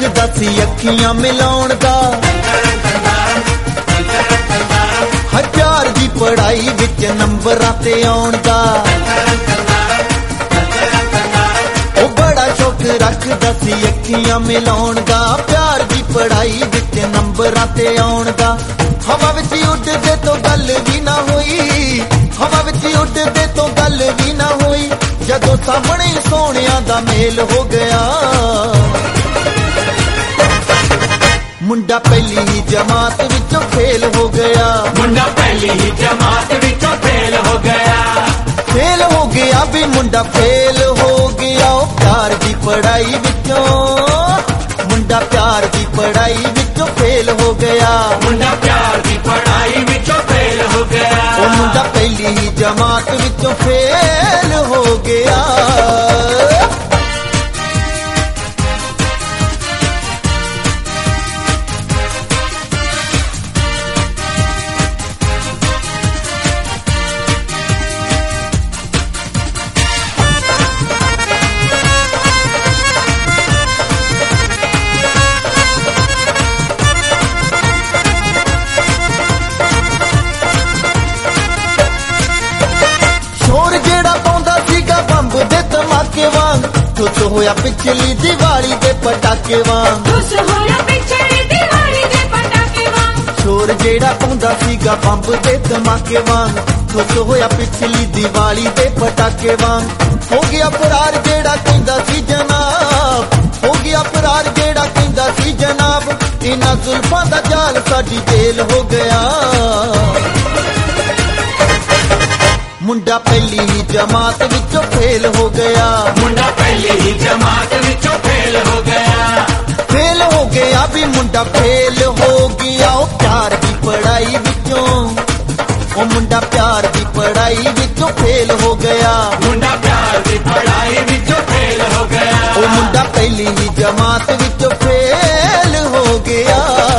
रखदा सी अखियां मिलाउण दा। हजार दी पढ़ाई विच नंबरां ते आउण दा। ओ बड़ा शौक रखदा सी अखियां मिलाउण दा। प्यार दी पढ़ाई विच नंबरां ते आउण दा। हवा विच उड़दे तो गल भी ना होई, हवा विच उड़दे तो गल भी ना होई। जदों सामने सोहणियां दा मेल हो गया, मुंडा पहली ही जमात विचों फेल हो गया। मुंडा पहली ही जमात विचों फेल हो गया। फेल हो गया भी मुंडा फेल हो गया। ओ प्यार दी पढ़ाई विचों, मुंडा प्यार दी पढ़ाई विचों फेल हो गया। मुंडा प्यार दी पढ़ाई विचों फेल हो गया। ओ मुंडा पहली ही जमात विचों फेल हो गया। खुश होया पिछली दिवाली दे पटाके वांग, खुश होया पिछली दिवाली दे पटाके वांग। शोर जेड़ा पाउंदा सीगा बंब दे धमाके वांग। खुश होया पिछली दिवाली दे पटाके वांग। हो गया फरार जेड़ा कहंदा सी जनाब, हो गया फरार जेड़ा कहंदा सी जनाब। इन्हां जुल्फां दा जाल साडी जेल हो गया। मुंडा पहली ही जमात विचों फेल हो गया। मुंडा पहली ही जमात विचों फेल हो गया। फेल हो गया भी मुंडा फेल हो गया। ओ प्यार दी पढ़ाई विचों, ओ मुंडा प्यार दी पढ़ाई विचों फेल हो गया। मुंडा प्यार दी पढ़ाई विचों फेल हो गया। ओ मुंडा पहली ही जमात विचों फेल हो गया।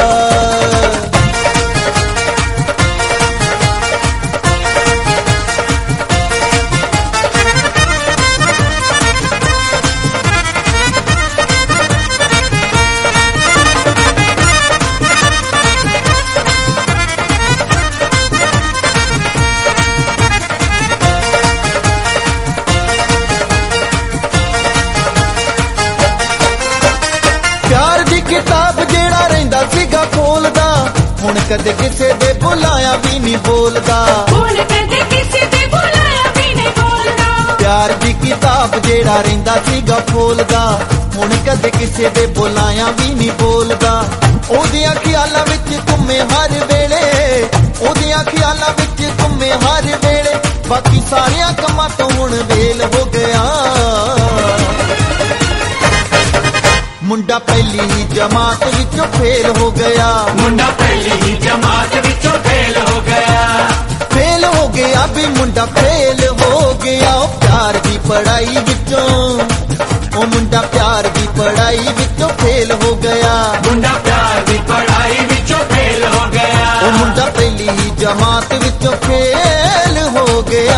किताब जेड़ा रहिंदा सीगा खोलदा, हुण कदे किसे दे बुलाया भी नहीं बोलदा। हुण कदे किसे दे बुलाया भी नहीं बोलदा। प्यार दी किताब जेड़ा रहिंदा सीगा खोलदा, हुण कदे किसे दे बुलाया भी नहीं बोलदा। ओदियां ख्यालां विच घुमे हर वेले, ओदियां ख्यालां विच घुमे हर वेले। बाकी सारियां कम्मां तो हुण वेल हो गया। मुंडा पहली ही जमात विचों फेल हो गया। मुंडा पहली ही जमात विचों फेल हो गया। फेल हो गया भी मुंडा फेल हो गया। ओ प्यार दी पढ़ाई विचों, ओ मुंडा प्यार दी पढ़ाई विचों फेल हो गया। मुंडा प्यार दी पढ़ाई विचों फेल हो गया। ओ मुंडा पहली ही जमात विचों फेल हो गया।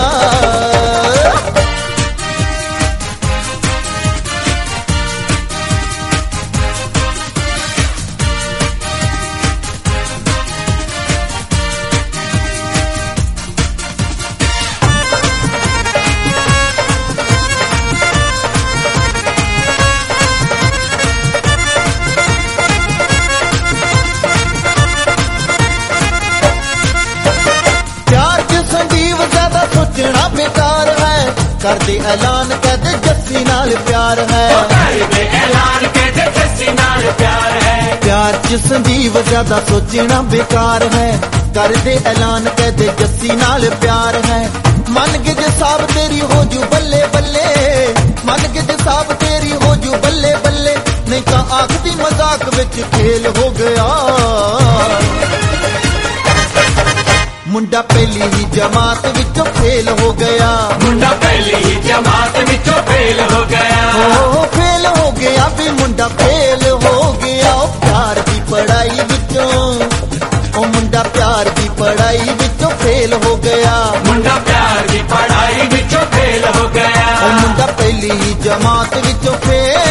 बेकार है कर दे ऐलान कहते जस्सी नाल प्यार है। कर दे ऐलान कहते जस्सी नाल प्यार है। प्यार च संजीव ज्यादा सोचना बेकार है। कर दे ऐलान कहते जस्सी नाल प्यार है। मन के जे साहब तेरी हो जू बल्ले बल्ले, मन के जे साहब तेरी हो जू बल्ले बल्ले। नहीं तो आखदी मजाक विच खेल हो गया। मुंडा पहली ही जमात विचों फेल हो गया। मुंडा पहली ही जमात विचों फेल हो गया। ओ फेल हो गया भी मुंडा फेल हो गया। ओ प्यार दी पढ़ाई विचों, ओ मुंडा प्यार दी पढ़ाई विचों फेल हो गया। मुंडा प्यार दी पढ़ाई विचों फेल हो गया। ओ मुंडा पहली ही जमात विचों फेल